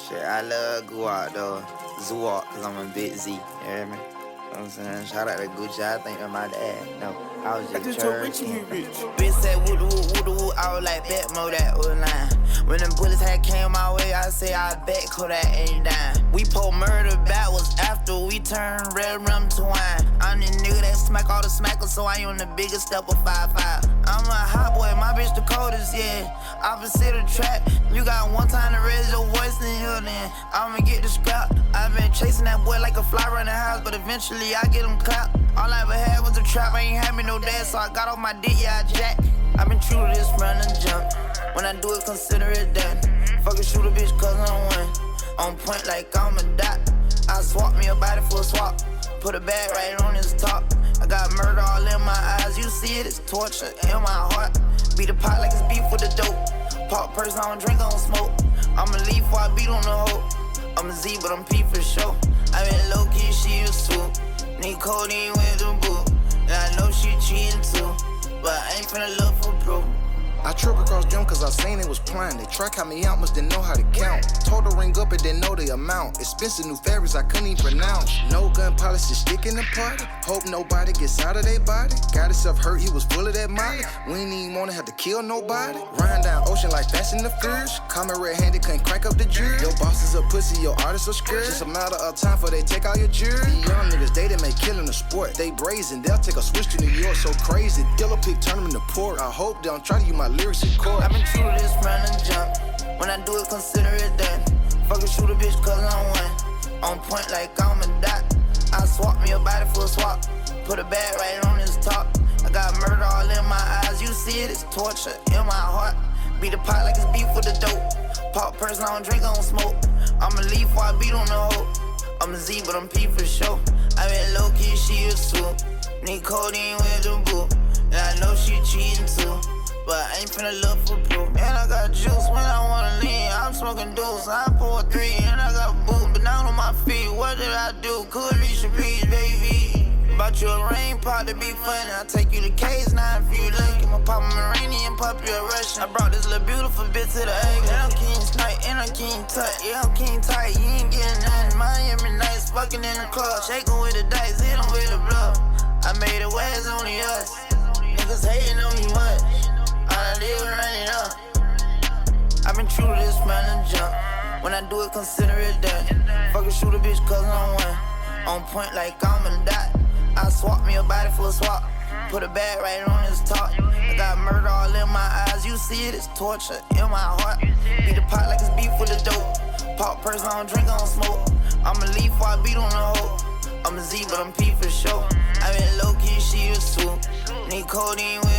Shit, I love Guap though. Zuwalk, cause I'm a big Z. You hear me? You know what I'm saying? Shout out to Gucci, I think that's my dad. No, I was just churching. Bitch said woo woo, I was like bet mo that was line. When them bullets had came my way, I say I bet Kodak ain't dying. We pulled murder backwards after we turned red rum to wine. I'm the nigga that smack all the smackers, so I on the biggest step of 5'5". I'm a hot boy, my bitch the coldest, yeah. Opposite of trap, you got one time to raise your voice in here, then I'ma get the scrap. I've been chasing that boy like a fly around the house, but eventually I get him clapped. All I ever had was a trap, I ain't had me no dad, so I got off my dick, yeah, I jack. I've been true to this run and jump. When I do it, consider it done. Fucking shoot a bitch cause I'm one. On point like I'm a dot. I swap me a body for a swap. Put a bag right on his top. I got murder all in my eyes. You see it, it's torture in my heart. Beat the pot like it's beef with the dope. Pop person, I don't drink, I don't smoke. I'ma leave before I beat on the hoe. I'm a Z, but I'm P for sure. I been low-key, she a swoop. Need codeine with the boot. And I know she cheating too, but I ain't finna look for proof. I tripped across them cause I seen it was planned. They track me out, must didn't know how to count. Told her ring up and didn't know the amount. Expensive new fabrics I couldn't even pronounce. No gun policy, stick in the party. Hope nobody gets out of their body. Got himself hurt, he was full of that molly. We ain't even wanna have to kill nobody. Ryan down ocean like Fast and the Furious. Call me red-handed, couldn't crank up the jury. Your boss is a pussy, your artists are scared. Just a matter of time for they take all your jewelry. The young niggas, they make killing a sport. They brazen, they'll take a switch to New York, so crazy. Yellow pig turn them into port. I hope they don't try to use my lyrics in court. I've been true to this run and jump. When I do it, consider it done. Fucking shoot a bitch cause I'm one. On point like I'm a dot. I swap me a body for a swap. Put a bag right on his top. I got murder all in my eyes. You see it, it's torture in my heart. Beat the pot like it's beef with the dope. Pop person, I don't drink, I don't smoke. I'ma leave before I beat on the hoe. I'm a Z, but I'm P for sure. I been low-key, she a swoop. Need codeine with the boot. And I know she cheating too, but I ain't finna look for proof. And I got juice when I wanna lean. I'm smoking deuce, I pour 3, and I got boot. But down on my feet, what did I do? Could reach the peach, baby. Bought you a rain pot to be funny. I'll take you to K9 if you lucky. I'ma pop a Iranian, pop you a Russian. I brought this little beautiful bitch to the egg. And I'm king snipe, and I'm king tut. Yeah, I'm king tight, you ain't getting nothing. Miami nights, fucking in the club. Shaking with the dice, hit 'em with the bluff. I made it where it's only us. Niggas hating on me much. All I live running up. I've been true to this run and jump. When I do it, consider it done. Fucking shoot a bitch cause I'm one. On point like I'm a dot. I swap me a body for a swap. Put a bag right on his top. I got murder all in my eyes. You see it, it's torture in my heart. Beat the pot like it's beef with the dope. Pop person, I don't drink, I don't smoke. I'ma leave before I beat on the hoe. I'm a Z, but I'm P for sure. I been low-key, she a swoop. Need codeine with